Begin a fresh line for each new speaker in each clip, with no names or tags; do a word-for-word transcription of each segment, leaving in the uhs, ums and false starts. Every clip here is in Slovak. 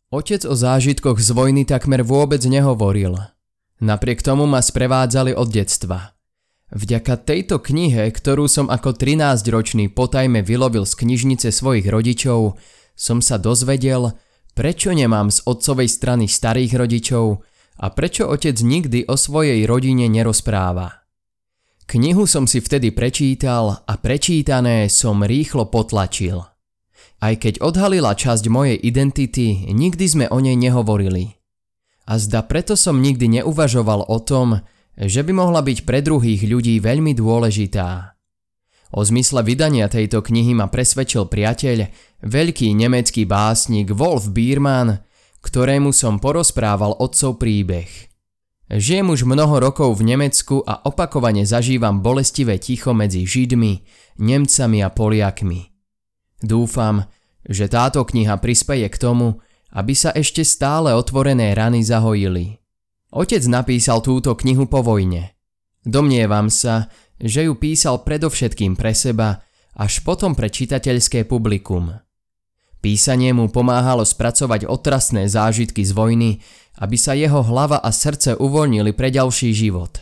Otec o zážitkoch z vojny takmer vôbec nehovoril. Napriek tomu ma sprevádzali od detstva. Vďaka tejto knihe, ktorú som ako trinásťročný potajme vylovil z knižnice svojich rodičov, som sa dozvedel, prečo nemám z otcovej strany starých rodičov a prečo otec nikdy o svojej rodine nerozpráva. Knihu som si vtedy prečítal a prečítané som rýchlo potlačil. Aj keď odhalila časť mojej identity, nikdy sme o nej nehovorili. A zda preto som nikdy neuvažoval o tom, že by mohla byť pre druhých ľudí veľmi dôležitá. O zmysle vydania tejto knihy ma presvedčil priateľ, veľký nemecký básnik Wolf Biermann, ktorému som porozprával otcov príbeh. Žijem už mnoho rokov v Nemecku a opakovane zažívam bolestivé ticho medzi Židmi, Nemcami a Poliakmi. Dúfam, že táto kniha prispeje k tomu, aby sa ešte stále otvorené rany zahojili. Otec napísal túto knihu po vojne. Domnievam sa, že ju písal predovšetkým pre seba, až potom pre čitateľské publikum. Písanie mu pomáhalo spracovať otrasné zážitky z vojny, aby sa jeho hlava a srdce uvoľnili pre ďalší život.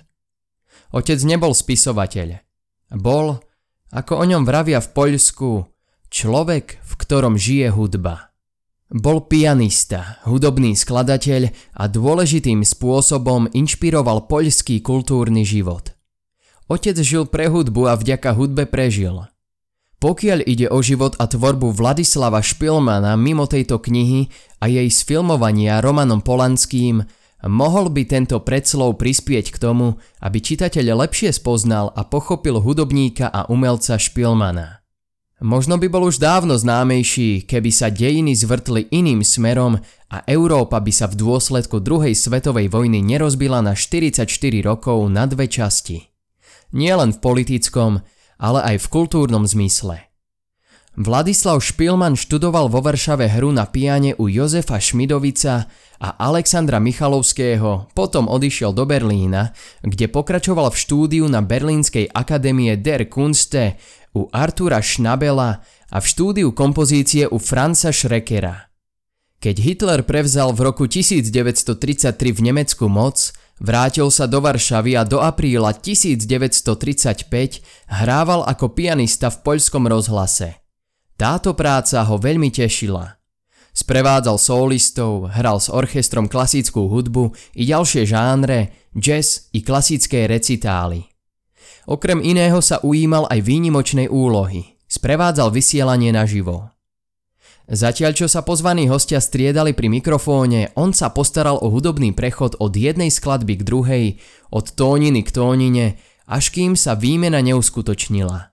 Otec nebol spisovateľ. Bol, ako o ňom vravia v Poľsku, človek, v ktorom žije hudba. Bol pianista, hudobný skladateľ a dôležitým spôsobom inšpiroval poľský kultúrny život. Otec žil pre hudbu a vďaka hudbe prežil. Pokiaľ ide o život a tvorbu Vladislava Špilmana mimo tejto knihy a jej sfilmovania Romanom Polanským, mohol by tento predslov prispieť k tomu, aby čitateľ lepšie spoznal a pochopil hudobníka a umelca Špilmana. Možno by bol už dávno známejší, keby sa dejiny zvrtli iným smerom a Európa by sa v dôsledku druhej svetovej vojny nerozbila na štyridsaťštyri rokov na dve časti. Nielen v politickom, ale aj v kultúrnom zmysle. Vladislav Špilman študoval vo Varšave hru na piane u Jozefa Šmidovica a Alexandra Michalovského, potom odišiel do Berlína, kde pokračoval v štúdiu na Berlínskej akadémie der Künste u Artura Schnabela a v štúdiu kompozície u Franza Schreckera. Keď Hitler prevzal v roku devätnásťtridsaťtri v Nemecku moc, vrátil sa do Varšavy a do apríla devätnásťtridsaťpäť hrával ako pianista v poľskom rozhlase. Táto práca ho veľmi tešila. Sprevádzal solistov, hral s orchestrom klasickú hudbu i ďalšie žánre, jazz i klasické recitály. Okrem iného sa ujímal aj výnimočnej úlohy. Sprevádzal vysielanie naživo. Zatiaľ čo sa pozvaní hostia striedali pri mikrofóne, on sa postaral o hudobný prechod od jednej skladby k druhej, od tóniny k tónine, až kým sa výmena neuskutočnila.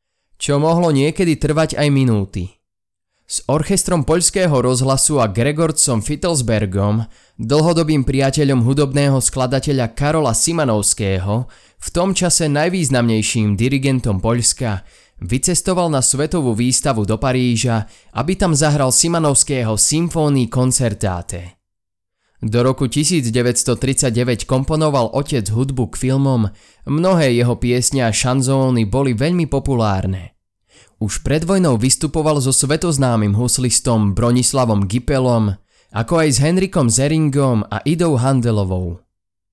Čo mohlo niekedy trvať aj minúty. S orchestrom poľského rozhlasu a Gregorcom Fittelsbergom, dlhodobým priateľom hudobného skladateľa Karola Szymanowského, v tom čase najvýznamnejším dirigentom Poľska, vycestoval na svetovú výstavu do Paríža, aby tam zahral Szymanowského Symphony Concertate. Do roku devätnásťtridsaťdeväť komponoval otec hudbu k filmom, mnohé jeho piesne a šanzóny boli veľmi populárne. Už pred vojnou vystupoval so svetoznámym huslistom Bronislavom Gipelom, ako aj s Henrikom Zeringom a Idou Handelovou.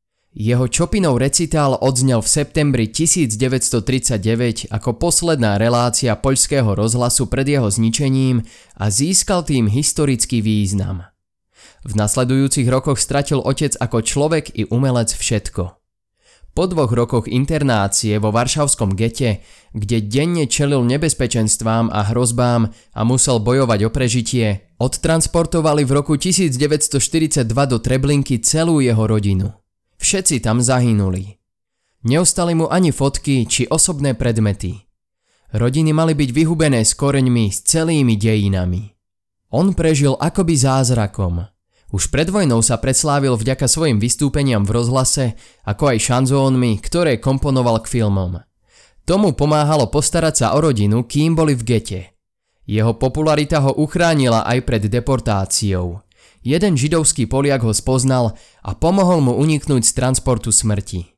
Jeho Chopinov recitál odznel v septembri devätnásťtridsaťdeväť ako posledná relácia poľského rozhlasu pred jeho zničením a získal tým historický význam. V nasledujúcich rokoch stratil otec ako človek i umelec všetko. Po dvoch rokoch internácie vo varšavskom gete, kde denne čelil nebezpečenstvám a hrozbám a musel bojovať o prežitie, odtransportovali v roku devätnásťštyridsaťdva do Treblinky celú jeho rodinu. Všetci tam zahynuli. Neostali mu ani fotky či osobné predmety. Rodiny mali byť vyhubené s koreňmi, s celými dejinami. On prežil akoby zázrakom. Už pred vojnou sa predslávil vďaka svojim vystúpeniam v rozhlase, ako aj šanzónmi, ktoré komponoval k filmom. Tomu pomáhalo postarať sa o rodinu, kým boli v gete. Jeho popularita ho uchránila aj pred deportáciou. Jeden židovský Poliak ho spoznal a pomohol mu uniknúť z transportu smrti.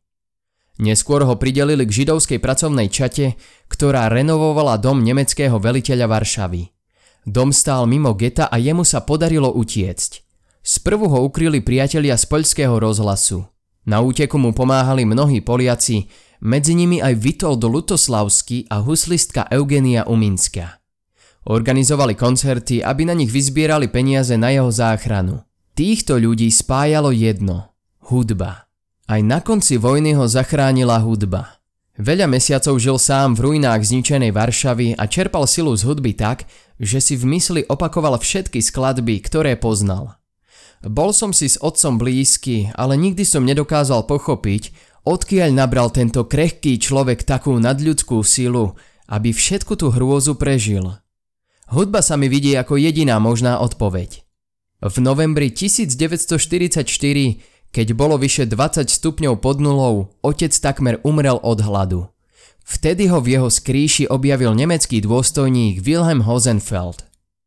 Neskôr ho pridelili k židovskej pracovnej čate, ktorá renovovala dom nemeckého veliteľa Varšavy. Dom stál mimo geta a jemu sa podarilo utiecť. Sprvu ho ukryli priatelia z poľského rozhlasu. Na úteku mu pomáhali mnohí Poliaci, medzi nimi aj Witold Lutosławski a huslistka Eugenia Umińska. Organizovali koncerty, aby na nich vyzbierali peniaze na jeho záchranu. Týchto ľudí spájalo jedno – hudba. Aj na konci vojny ho zachránila hudba. Veľa mesiacov žil sám v ruinách zničenej Varšavy a čerpal silu z hudby tak, že si v mysli opakoval všetky skladby, ktoré poznal. Bol som si s otcom blízky, ale nikdy som nedokázal pochopiť, odkiaľ nabral tento krehký človek takú nadľudskú silu, aby všetku tú hrôzu prežil. Hudba sa mi vidí ako jediná možná odpoveď. V novembri devätnásťstoštyridsaťštyri, keď bolo vyše dvadsať stupňov pod nulou, otec takmer umrel od hladu. Vtedy ho v jeho skrýši objavil nemecký dôstojník Wilhelm Hosenfeld.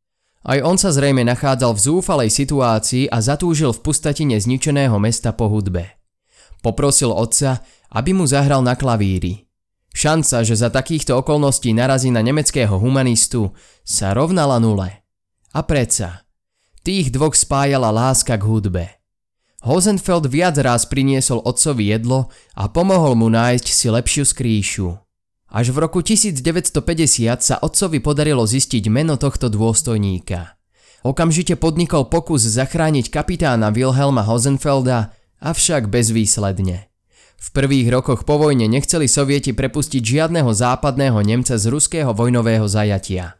Aj on sa zrejme nachádzal v zúfalej situácii a zatúžil v pustatine zničeného mesta po hudbe. Poprosil otca, aby mu zahral na klavíri. Šanca, že za takýchto okolností narazí na nemeckého humanistu, sa rovnala nule. A predsa, tých dvoch spájala láska k hudbe. Hosenfeld viac raz priniesol otcovi jedlo a pomohol mu nájsť si lepšiu skrýšu. Až v roku devätnásťstopäťdesiat sa otcovi podarilo zistiť meno tohto dôstojníka. Okamžite podnikol pokus zachrániť kapitána Wilhelma Hosenfelda, avšak bezvýsledne. V prvých rokoch po vojne nechceli Sovieti prepustiť žiadneho západného Nemca z ruského vojnového zajatia.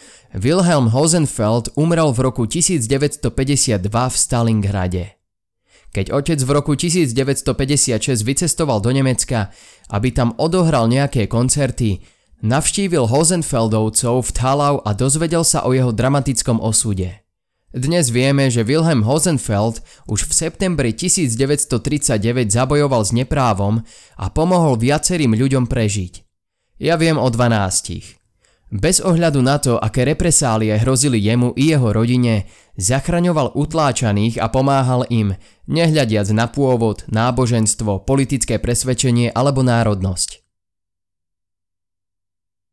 Wilhelm Hosenfeld umrel v roku devätnásťstopäťdesiatdva v Stalingrade. Keď otec v roku devätnásťstopäťdesiatšesť vycestoval do Nemecka, aby tam odohral nejaké koncerty, navštívil Hosenfeldovcov v Thalau a dozvedel sa o jeho dramatickom osude. Dnes vieme, že Wilhelm Hosenfeld už v septembri devätnásťstotridsaťdeväť zabojoval s neprávom a pomohol viacerým ľuďom prežiť. Ja viem o dvanástich. Bez ohľadu na to, aké represálie hrozili jemu i jeho rodine, zachraňoval utláčaných a pomáhal im, nehľadiac na pôvod, náboženstvo, politické presvedčenie alebo národnosť.